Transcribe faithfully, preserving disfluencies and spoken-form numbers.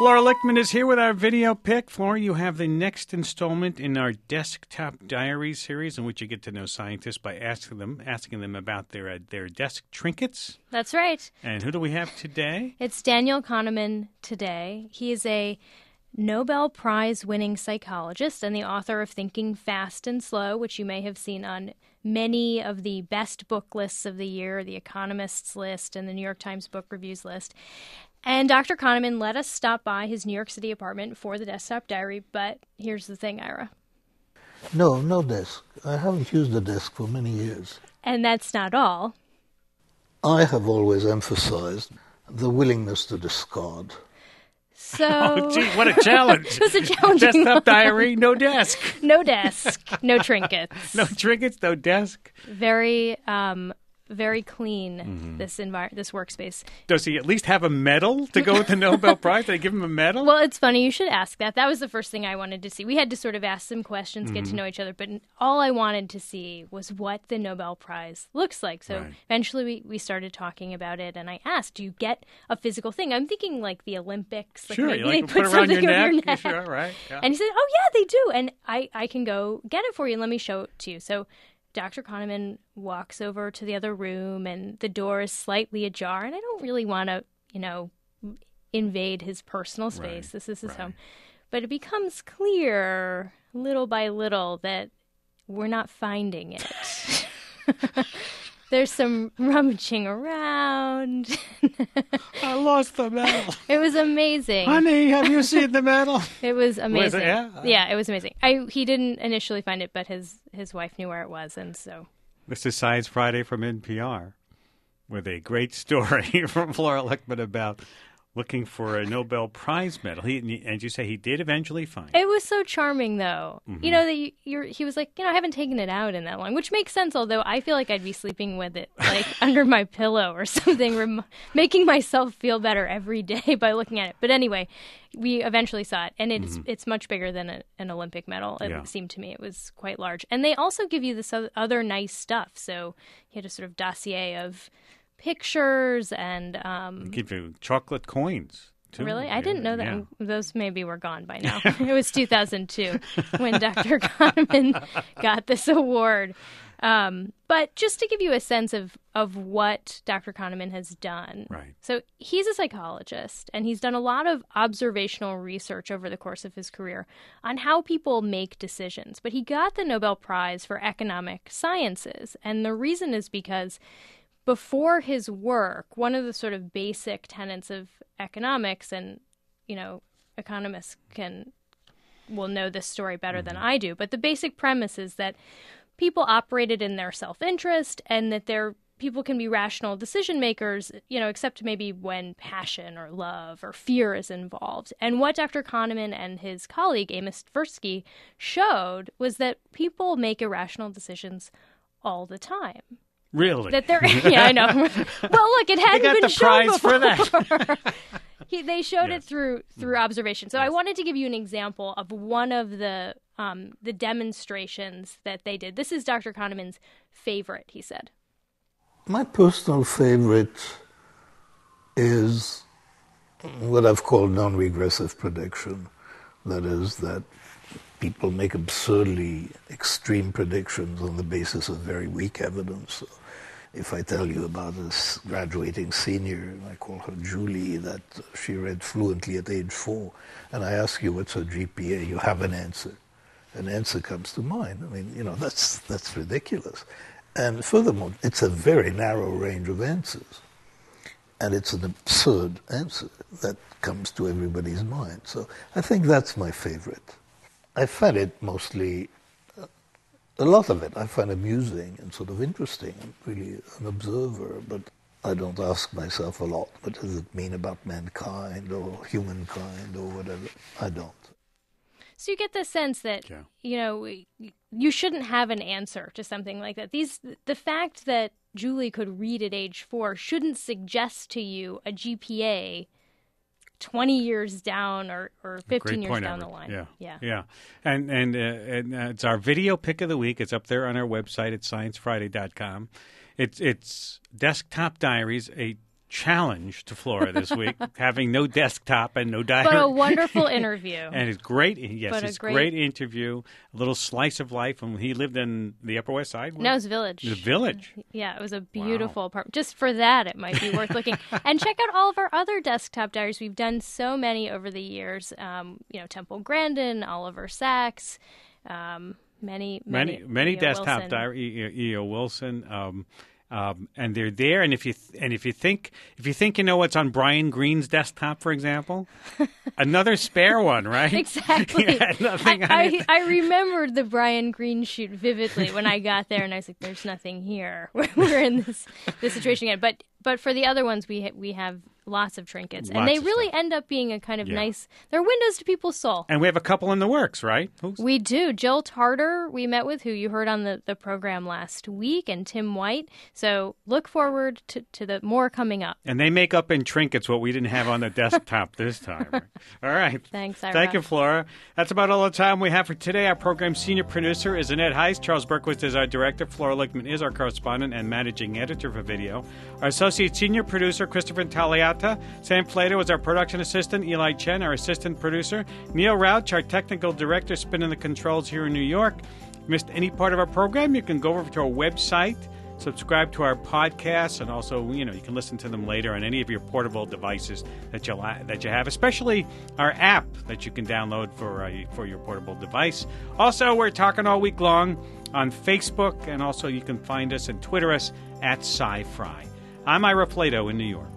Flora Lichtman is here with our video pick. Flora, you have the next installment in our Desktop Diary series, in which you get to know scientists by asking them asking them about their uh, their desk trinkets. That's right. And who do we have today? It's Daniel Kahneman today. He is a Nobel Prize-winning psychologist and the author of Thinking Fast and Slow, which you may have seen on many of the best book lists of the year, the Economist's list and the New York Times Book Reviews list. And Doctor Kahneman let us stop by his New York City apartment for the Desktop Diary, but here's the thing, Ira. No, no desk. I haven't used a desk for many years. And that's not all. I have always emphasized the willingness to discard. So, oh, gee, what a challenge. It was a challenging Desktop one. Diary, no desk. No desk, no trinkets. No trinkets, no desk. Very, um, very clean, Mm-hmm. this envir- this workspace. Does he at least have a medal to go with the Nobel Prize? Did they give him a medal? Well, it's funny. You should ask that. That was the first thing I wanted to see. We had to sort of ask some questions, get Mm-hmm. to know each other. But all I wanted to see was what the Nobel Prize looks like. So Right. eventually we, we started talking about it. And I asked, do you get a physical thing? I'm thinking like the Olympics. Like sure, maybe you they like put, put it around your something over neck. your neck. Sure, right. Yeah. And he said, oh, yeah, they do. And I, I can go get it for you and let me show it to you. So Doctor Kahneman walks over to the other room and the door is slightly ajar. And I don't really want to, you know, invade his personal space. Right, This is his right. home. But it becomes clear little by little that we're not finding it. There's some rummaging around. I lost the medal. It was amazing. Honey, have you seen the medal? It was amazing. yeah? Yeah, it was amazing. I he didn't initially find it, but his his wife knew where it was, and so. This is Science Friday from N P R with a great story from Flora Lichtman about looking for a Nobel Prize medal. He, and you say he did eventually find it. It was so charming, though. Mm-hmm. You know that you, you're. He was like, you know, I haven't taken it out in that long, which makes sense. Although I feel like I'd be sleeping with it like under my pillow or something, rem- making myself feel better every day by looking at it. But anyway, we eventually saw it, and it's Mm-hmm. it's much bigger than a, an Olympic medal. It Yeah. seemed to me it was quite large, and they also give you this oth- other nice stuff. So he had a sort of dossier of pictures and. Um, Give you chocolate coins. Too. Really? I Yeah, didn't know that. yeah. Those maybe were gone by now. It was two thousand two when Doctor Kahneman got this award. Um, but just to give you a sense of, of what Doctor Kahneman has done. Right. So he's a psychologist, and he's done a lot of observational research over the course of his career on how people make decisions. But he got the Nobel Prize for Economic Sciences, and the reason is because before his work, one of the sort of basic tenets of economics, and, you know, economists can will know this story better than I do, but the basic premise is that people operated in their self-interest and that they're people can be rational decision makers, you know, except maybe when passion or love or fear is involved. And what Doctor Kahneman and his colleague Amos Tversky showed was that people make irrational decisions all the time. Really? That they're yeah, I know. Well, look, it hadn't got been the shown prize for before. he, they showed Yes. it through through observation. So I wanted to give you an example of one of the um, the demonstrations that they did. This is Doctor Kahneman's favorite, he said. My personal favorite is what I've called non-regressive prediction. That is, that people make absurdly extreme predictions on the basis of very weak evidence. So if I tell you about this graduating senior, I call her Julie, that she read fluently at age four, and I ask you what's her G P A, you have an answer. An answer comes to mind. I mean, you know, that's that's ridiculous. And furthermore, it's a very narrow range of answers. And it's an absurd answer that comes to everybody's mind. So I think that's my favorite. I find it mostly, uh, a lot of it, I find amusing and sort of interesting. I'm really an observer, but I don't ask myself a lot, what does it mean about mankind or humankind or whatever? I don't. So you get the sense that, Yeah. you know, you shouldn't have an answer to something like that. These, the fact that Julie could read at age four shouldn't suggest to you a G P A twenty years down or, or fifteen Great years point, down Everett. the line. Yeah, Yeah. yeah. And and, uh, and uh, it's our video pick of the week. It's up there on our website at science friday dot com. It's it's Desktop Diaries, a challenge to Flora this week, having no desktop and no diary. But a wonderful interview. And it's great. Yes, But a it's great- great interview. A little slice of life. And he lived in the Upper West Side. No, it was Village. The Village. Yeah, it was a beautiful apartment. Just for that, it might be worth looking. And check out all of our other desktop diaries. We've done so many over the years. Um, you know, Temple Grandin, Oliver Sacks, um, many, many, Many, many E O desktop Wilson. diary. E O Wilson. Um, um, and they're there. And if you th- and if you think if you think you know what's on Brian Greene's desktop, for example, another spare one, right? Exactly. He had nothing on I, it. I, I remembered the Brian Green shoot vividly when I got there, and I was like, "There's nothing here. We're in this this situation again." But but for the other ones, we ha- we have lots of trinkets, and Lots they of really stuff. end up being a kind of Yeah. nice. They're windows to people's soul. And we have a couple in the works, right? Who's- We do. Jill Tarter, we met with, who you heard on the, the program last week, and Tim White. So look forward to, to the more coming up. And they make up in trinkets what we didn't have on the desktop this time. All right. Thanks, Ira. Thank you, Flora. That's about all the time we have for today. Our program senior producer is Annette Heist. Charles Berquist is our director. Flora Lickman is our correspondent and managing editor for video. Our associate senior producer, Christopher Taliata. Sam Plato is our production assistant. Eli Chen, our assistant producer. Neil Rauch, our technical director, spinning the controls here in New York. If you missed any part of our program, you can go over to our website, subscribe to our podcasts, and also, you know, you can listen to them later on any of your portable devices that you that you have, especially our app that you can download for uh, for your portable device. Also, we're talking all week long on Facebook, and also you can find us and Twitter us at Sci-Fry. I'm Ira Plato in New York.